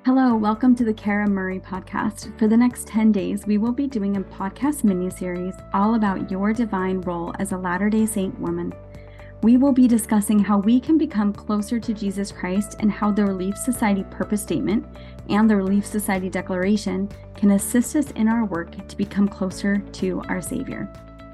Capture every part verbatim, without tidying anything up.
Hello, welcome to the Kara Murray podcast. For the next ten days, we will be doing a podcast mini-series all about your divine role as a Latter-day Saint woman. We will be discussing how we can become closer to Jesus Christ and how the Relief Society purpose statement and the Relief Society declaration can assist us in our work to become closer to our Savior.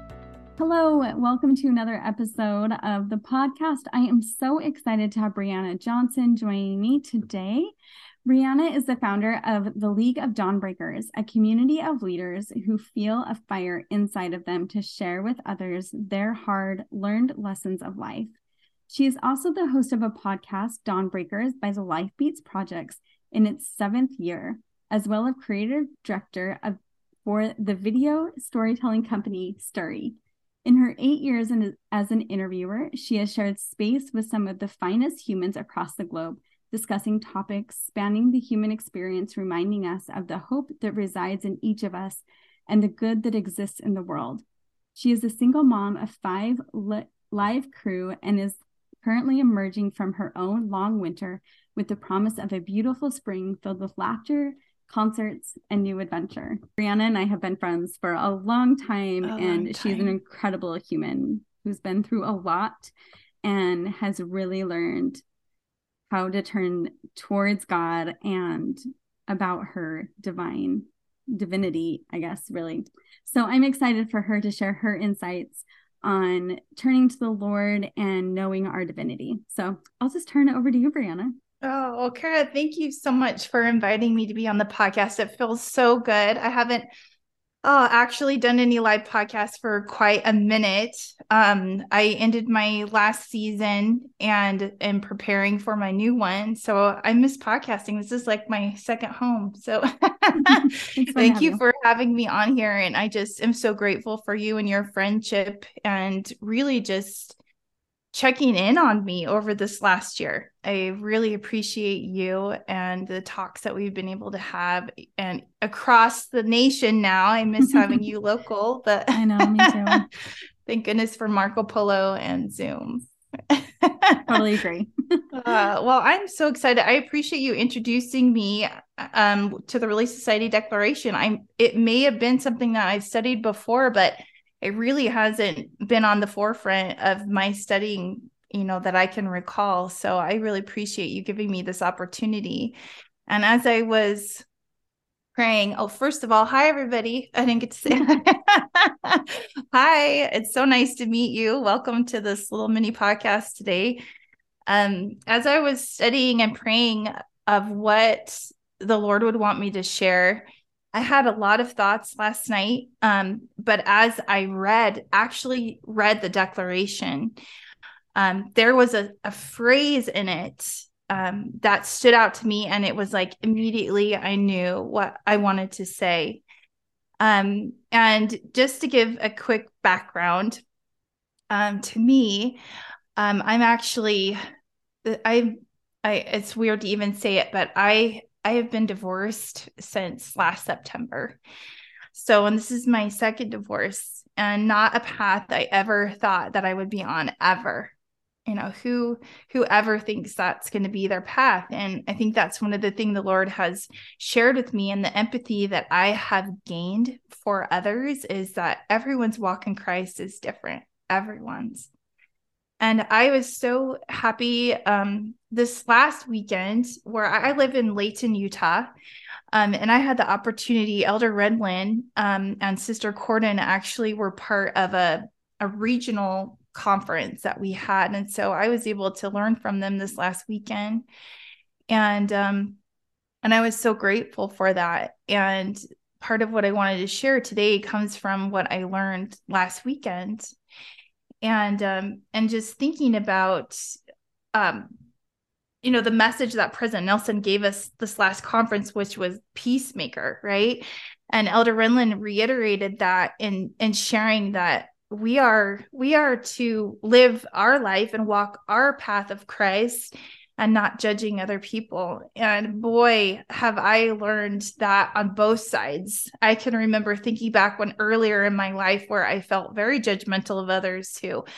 Hello, welcome to another episode of the podcast. I am so excited to have Brianna Johnson joining me today. Brianna is the founder of the League of Dawnbreakers, a community of leaders who feel a fire inside of them to share with others their hard-learned lessons of life. She is also the host of a podcast, Dawnbreakers by the Life Beats Projects, in its seventh year, as well as creative director of, for the video storytelling company, Sturry. In her eight years in, as an interviewer, she has shared space with some of the finest humans across the globe, discussing topics spanning the human experience, reminding us of the hope that resides in each of us and the good that exists in the world. She is a single mom of five li- live crew and is currently emerging from her own long winter with the promise of a beautiful spring filled with laughter, concerts, and new adventure. Brianna and I have been friends for a long time, a and long she's time. an incredible human who's been through a lot and has really learned how to turn towards God and about her divine divinity, I guess, really. So I'm excited for her to share her insights on turning to the Lord and knowing our divinity. So I'll just turn it over to you, Brianna. Oh, well, Kara, thank you so much for inviting me to be on the podcast. It feels so good. I haven't oh, actually done any live podcasts for quite a minute. Um, I ended my last season and am preparing for my new one. So I miss podcasting. This is like my second home. So thank you, you for having me on here. And I just am so grateful for you and your friendship and really just checking in on me over this last year. I really appreciate you and the talks that we've been able to have and across the nation now. I miss having you local, but I know, me too. Thank goodness for Marco Polo and Zoom. Totally agree. uh, well, I'm so excited. I appreciate you introducing me um, to the Relief Society Declaration. I'm. It may have been something that I've studied before, but it really hasn't been on the forefront of my studying, you know, that I can recall. So I really appreciate you giving me this opportunity. And as I was praying, oh, first of all, hi, everybody. I didn't get to say hi. It's so nice to meet you. Welcome to this little mini podcast today. Um, as I was studying and praying of what the Lord would want me to share, I had a lot of thoughts last night, um, but as I read, actually read the declaration, um, there was a, a phrase in it um, that stood out to me, and it was like immediately I knew what I wanted to say. Um, and just to give a quick background, um, to me, um, I'm actually, I, I, it's weird to even say it, but I. I have been divorced since last September. So, and this is my second divorce and not a path I ever thought that I would be on ever. You know, who, whoever thinks that's going to be their path. And I think that's one of the things the Lord has shared with me, and the empathy that I have gained for others is that everyone's walk in Christ is different. Everyone's. And I was so happy um, this last weekend where I live in Layton, Utah. Um, and I had the opportunity, Elder Redlin um, and Sister Corden actually were part of a, a regional conference that we had. And so I was able to learn from them this last weekend. And, um, and I was so grateful for that. And part of what I wanted to share today comes from what I learned last weekend. And um, and just thinking about, um, you know, the message that President Nelson gave us this last conference, which was peacemaker, right? And Elder Renlin reiterated that in in sharing that we are we are to live our life and walk our path of Christ and not judging other people. And boy, have I learned that on both sides. I can remember thinking back when earlier in my life where I felt very judgmental of others who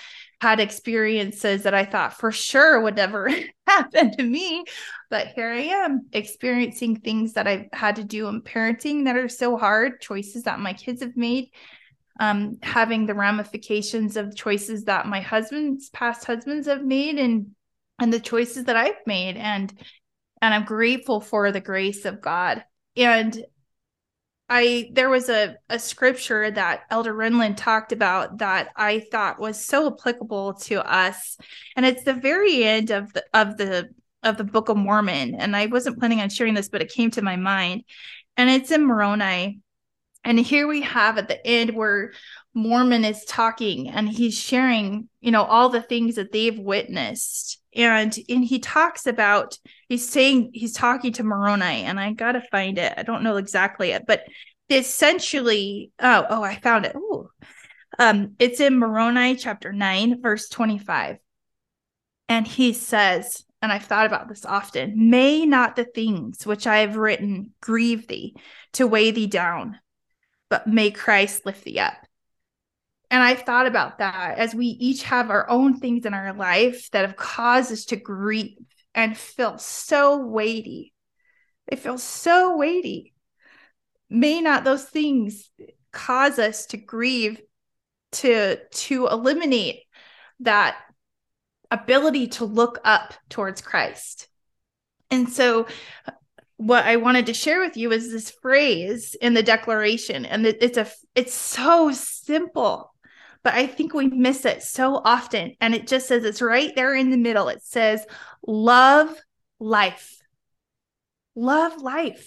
had experiences that I thought for sure would never happen to me. But here I am experiencing things that I've had to do in parenting that are so hard, choices that my kids have made, um, having the ramifications of choices that my husband's past husbands have made, and and the choices that I've made. And and I'm grateful for the grace of God. And I, there was a, a scripture that Elder Renlund talked about that I thought was so applicable to us. And it's the very end of the, of the, of the Book of Mormon. And I wasn't planning on sharing this, but it came to my mind, and it's in Moroni. And here we have at the end where Mormon is talking, and he's sharing, you know, all the things that they've witnessed. And, and he talks about, he's saying, he's talking to Moroni, and I got to find it. I don't know exactly it, but essentially, oh, oh, I found it. Ooh. Um, it's in Moroni chapter nine, verse twenty-five. And he says, and I've thought about this often, may not the things which I have written grieve thee to weigh thee down, but may Christ lift thee up. And I've thought about that as we each have our own things in our life that have caused us to grieve and feel so weighty. They feel so weighty. May not those things cause us to grieve, to, to eliminate that ability to look up towards Christ. And so what I wanted to share with you is this phrase in the declaration. And it's a, it's so simple, but I think we miss it so often. And it just says, it's right there in the middle. It says, love life. Love life.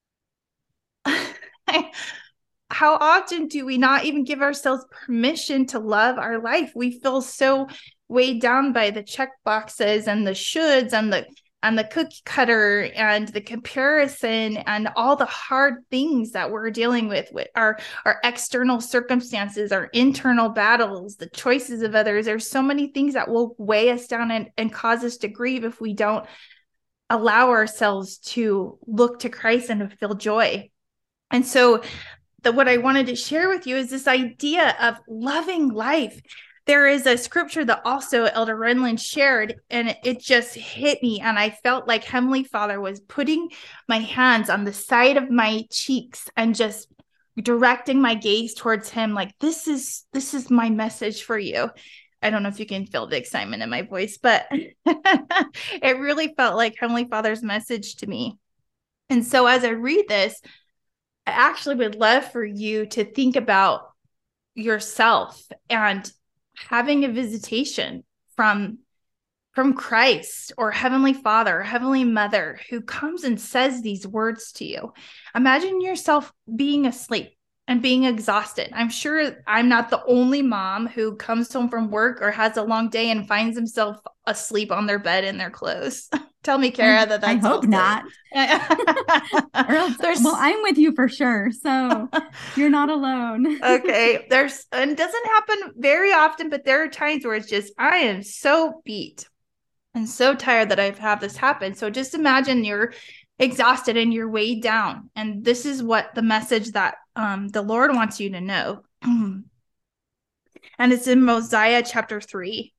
How often do we not even give ourselves permission to love our life? We feel so weighed down by the check boxes and the shoulds and the and the cookie cutter and the comparison and all the hard things that we're dealing with, with our, our external circumstances, our internal battles, the choices of others. There's so many things that will weigh us down and, and cause us to grieve if we don't allow ourselves to look to Christ and to feel joy. And so the, what I wanted to share with you is this idea of loving life. There is a scripture that also Elder Renlund shared, and it, it just hit me. And I felt like Heavenly Father was putting my hands on the side of my cheeks and just directing my gaze towards him. Like, this is, this is my message for you. I don't know if you can feel the excitement in my voice, but it really felt like Heavenly Father's message to me. And so as I read this, I actually would love for you to think about yourself and having a visitation from, from Christ or Heavenly Father, or Heavenly Mother, who comes and says these words to you. Imagine yourself being asleep and being exhausted. I'm sure I'm not the only mom who comes home from work or has a long day and finds himself asleep on their bed in their clothes. Tell me, Kara, that that's I hope not. Or else, well, I'm with you for sure. So you're not alone. Okay. There's, and it doesn't happen very often, but there are times where it's just, I am so beat and so tired that I've had this happen. So just imagine you're exhausted and you're weighed down. And this is what the message that um, the Lord wants you to know. And it's in Mosiah chapter three.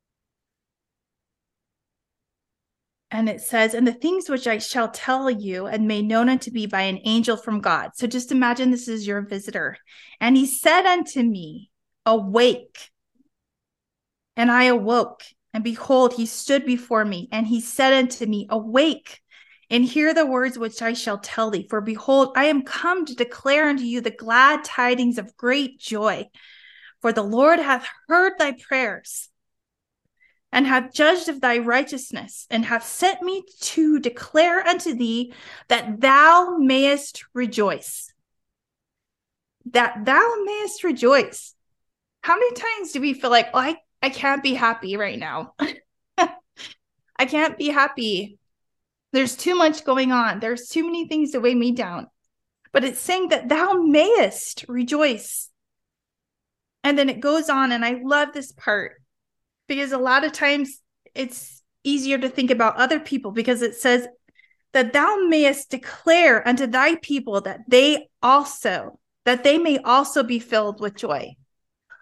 And it says, and the things which I shall tell you and made known unto me by an angel from God. So just imagine this is your visitor. And he said unto me, awake. And I awoke, and behold, he stood before me. And he said unto me, awake, and hear the words which I shall tell thee. For behold, I am come to declare unto you the glad tidings of great joy. For the Lord hath heard thy prayers, and hath judged of thy righteousness, and hath sent me to declare unto thee that thou mayest rejoice. That thou mayest rejoice. How many times do we feel like, oh, I, I can't be happy right now? I can't be happy. There's too much going on. There's too many things to weigh me down. But it's saying that thou mayest rejoice. And then it goes on, and I love this part, because a lot of times it's easier to think about other people, because it says that thou mayest declare unto thy people that they also, that they may also be filled with joy.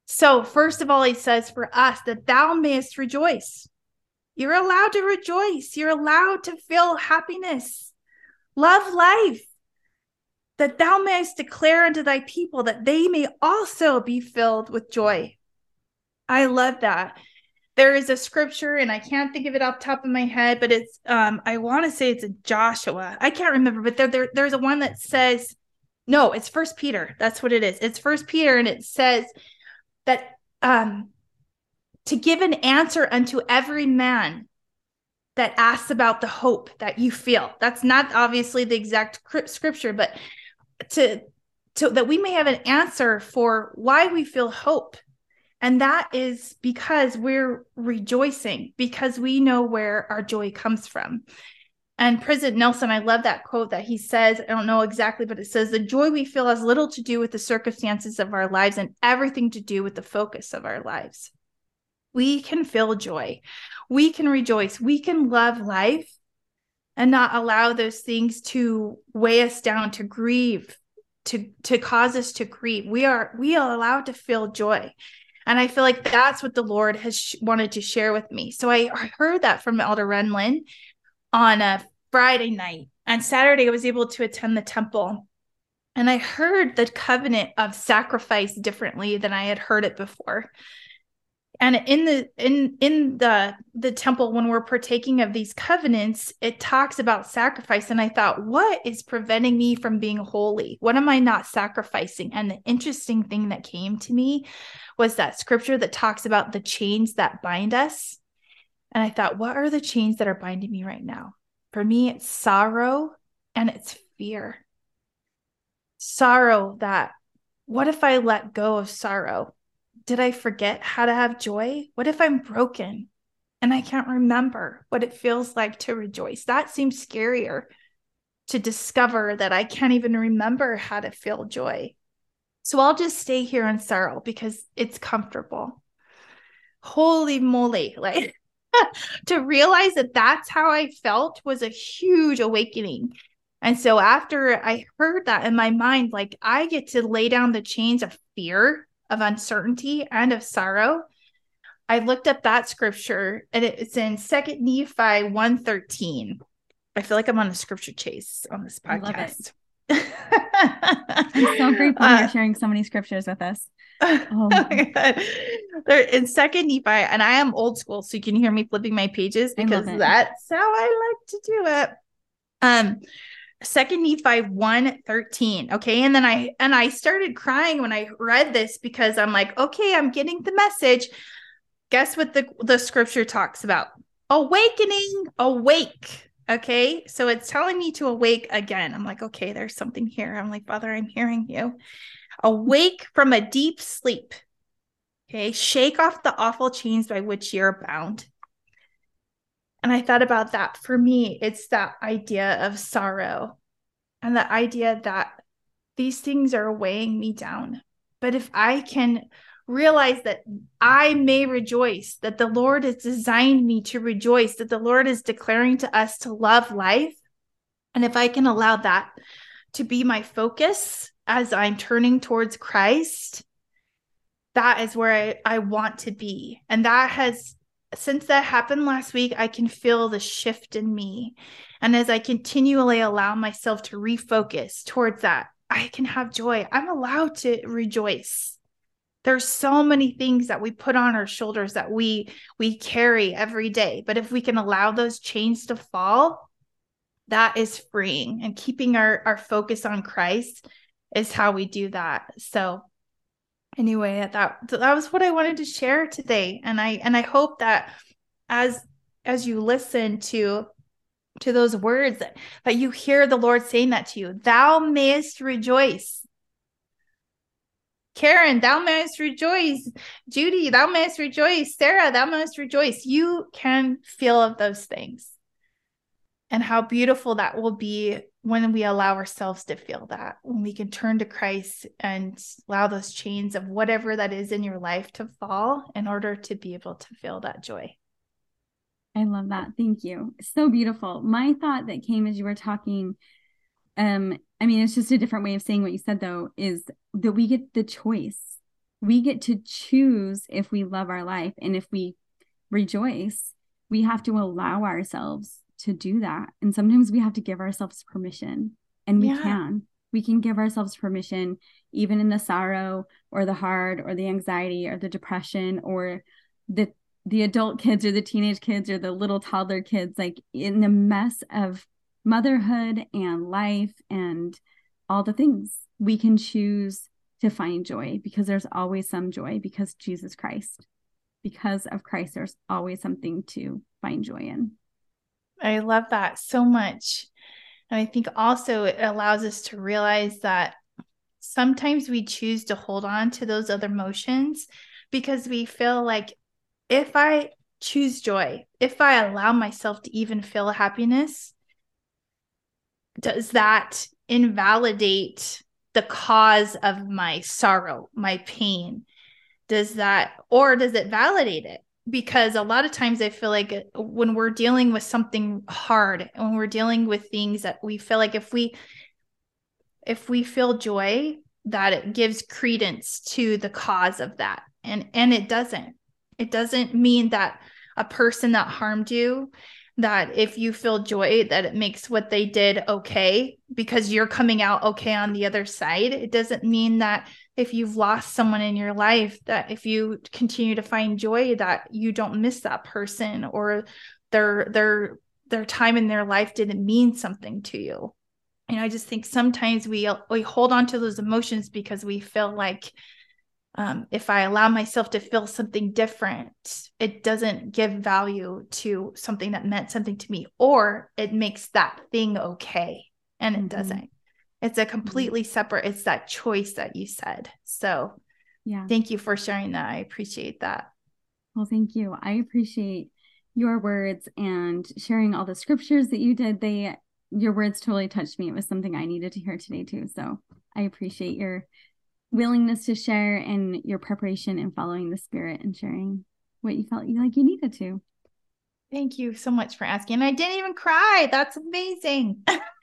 So first of all, he says for us that thou mayest rejoice. You're allowed to rejoice. You're allowed to feel happiness, love life, that thou mayest declare unto thy people that they may also be filled with joy. I love that. There is a scripture, and I can't think of it off the top of my head, but it's, um, I want to say it's a Joshua. I can't remember, but there, there, there's a one that says, no, it's First Peter. That's what it is. It's First Peter, and it says that um, to give an answer unto every man that asks about the hope that you feel. That's not obviously the exact scripture, but to, to that we may have an answer for why we feel hope. And that is because we're rejoicing, because we know where our joy comes from. And President Nelson, I love that quote that he says, I don't know exactly, but it says, the joy we feel has little to do with the circumstances of our lives and everything to do with the focus of our lives. We can feel joy. We can rejoice. We can love life and not allow those things to weigh us down, to grieve, to, to cause us to grieve. We are, we are allowed to feel joy. And I feel like that's what the Lord has sh- wanted to share with me. So I, I heard that from Elder Renlin on a Friday night. And Saturday, I was able to attend the temple. And I heard the covenant of sacrifice differently than I had heard it before. And in the in in the the temple, when we're partaking of these covenants, it talks about sacrifice. And I thought, what is preventing me from being holy? What am I not sacrificing? And the interesting thing that came to me was that scripture that talks about the chains that bind us. And I thought, what are the chains that are binding me right now? For me, it's sorrow and it's fear. Sorrow that, what if I let go of sorrow? Did I forget how to have joy? What if I'm broken and I can't remember what it feels like to rejoice? That seems scarier, to discover that I can't even remember how to feel joy. So I'll just stay here in sorrow because it's comfortable. Holy moly. Like to realize that that's how I felt was a huge awakening. And so after I heard that in my mind, like I get to lay down the chains of fear, of uncertainty, and of sorrow. I looked up that scripture and it's in Second Nephi one thirteen. I feel like I'm on a scripture chase on this podcast. I'm so grateful uh, you're sharing so many scriptures with us. Oh my God. They're in Second Nephi, and I am old school, so you can hear me flipping my pages because that's how I like to do it. Um, Second Nephi one thirteen. Okay. And then I, and I started crying when I read this because I'm like, okay, I'm getting the message. Guess what the, the scripture talks about? Awakening, awake. Okay. So it's telling me to awake again. I'm like, okay, there's something here. I'm like, Father, I'm hearing you. Awake from a deep sleep. Okay. Shake off the awful chains by which you're bound. And I thought about that. For me, it's that idea of sorrow and the idea that these things are weighing me down. But if I can realize that I may rejoice, that the Lord has designed me to rejoice, that the Lord is declaring to us to love life. And if I can allow that to be my focus as I'm turning towards Christ, that is where I, I want to be. And that has, since that happened last week, I can feel the shift in me. And as I continually allow myself to refocus towards that, I can have joy. I'm allowed to rejoice. There's so many things that we put on our shoulders that we, we carry every day. But if we can allow those chains to fall, that is freeing. And keeping our, our focus on Christ is how we do that. So anyway, that that was what I wanted to share today. And I and I hope that as as you listen to to those words, that, that you hear the Lord saying that to you. Thou mayest rejoice. Karen, thou mayest rejoice. Judy, thou mayest rejoice. Sarah, thou mayest rejoice. You can feel of those things. And how beautiful that will be when we allow ourselves to feel that, when we can turn to Christ and allow those chains of whatever that is in your life to fall in order to be able to feel that joy. I love that. Thank you. So beautiful. My thought that came as you were talking, um, I mean, it's just a different way of saying what you said, though, is that we get the choice. We get to choose if we love our life, and if we rejoice, we have to allow ourselves to do that. And sometimes we have to give ourselves permission, and we yeah. can. We can give ourselves permission, even in the sorrow or the hard or the anxiety or the depression or the the adult kids or the teenage kids or the little toddler kids, like in the mess of motherhood and life and all the things. We can choose to find joy, because there's always some joy, because Jesus Christ, because of Christ, there's always something to find joy in. I love that so much. And I think also it allows us to realize that sometimes we choose to hold on to those other emotions because we feel like, if I choose joy, if I allow myself to even feel happiness, does that invalidate the cause of my sorrow, my pain? Does that, or does it validate it? Because a lot of times I feel like when we're dealing with something hard, when we're dealing with things that we feel like if we, if we feel joy, that it gives credence to the cause of that. And, and it doesn't. It doesn't mean that a person that harmed you, that if you feel joy, that it makes what they did okay because you're coming out okay on the other side. It doesn't mean that if you've lost someone in your life, that if you continue to find joy, that you don't miss that person, or their their their time in their life didn't mean something to you. And I just think sometimes we we hold on to those emotions because we feel like, Um, if I allow myself to feel something different, it doesn't give value to something that meant something to me, or it makes that thing okay. And it mm-hmm. doesn't. It's a completely mm-hmm. separate, it's that choice that you said. So yeah, thank you for sharing that. I appreciate that. Well, thank you. I appreciate your words and sharing all the scriptures that you did. They, your words totally touched me. It was something I needed to hear today too. So I appreciate your willingness to share and your preparation and following the Spirit and sharing what you felt you like you needed to. Thank you so much for asking. And I didn't even cry. That's amazing.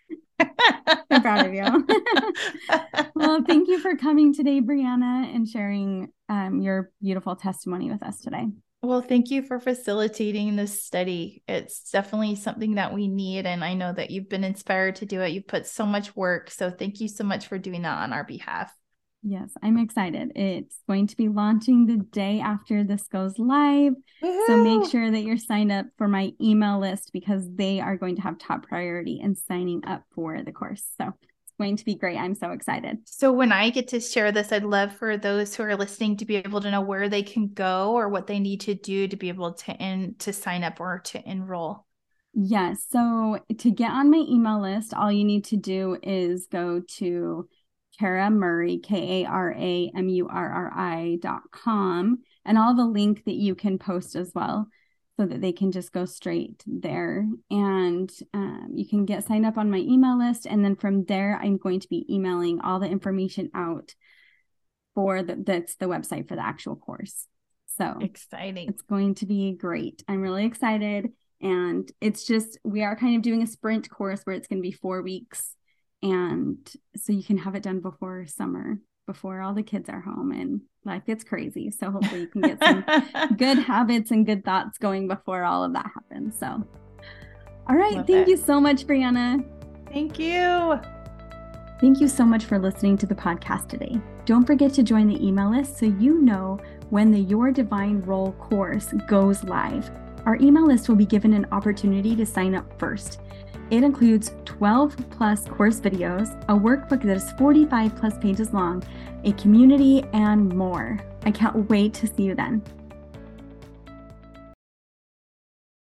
I'm proud of you. Well, thank you for coming today, Brianna, and sharing um, your beautiful testimony with us today. Well, thank you for facilitating this study. It's definitely something that we need. And I know that you've been inspired to do it. You've put so much work. So thank you so much for doing that on our behalf. Yes, I'm excited. It's going to be launching the day after this goes live. Woo-hoo! So make sure that you're signed up for my email list, because they are going to have top priority in signing up for the course. So it's going to be great. I'm so excited. So when I get to share this, I'd love for those who are listening to be able to know where they can go or what they need to do to be able to in, to sign up or to enroll. Yes. So to get on my email list, all you need to do is go to Kara Murray, K A R A M U R R I dot com, and all the link that you can post as well, so that they can just go straight there. And um, you can get signed up on my email list. And then from there, I'm going to be emailing all the information out for the, that's the website for the actual course. So exciting. It's going to be great. I'm really excited. And it's just, we are kind of doing a sprint course where it's going to be four weeks. And so you can have it done before summer, before all the kids are home and life gets crazy. So hopefully you can get some good habits and good thoughts going before all of that happens. So, all right. Love thank it. you so much, Brianna. Thank you. Thank you so much for listening to the podcast today. Don't forget to join the email list so you know when the Your Divine Role course goes live. Our email list will be given an opportunity to sign up first. It includes twelve plus course videos, a workbook that is forty-five plus pages long, a community, and more. I can't wait to see you then.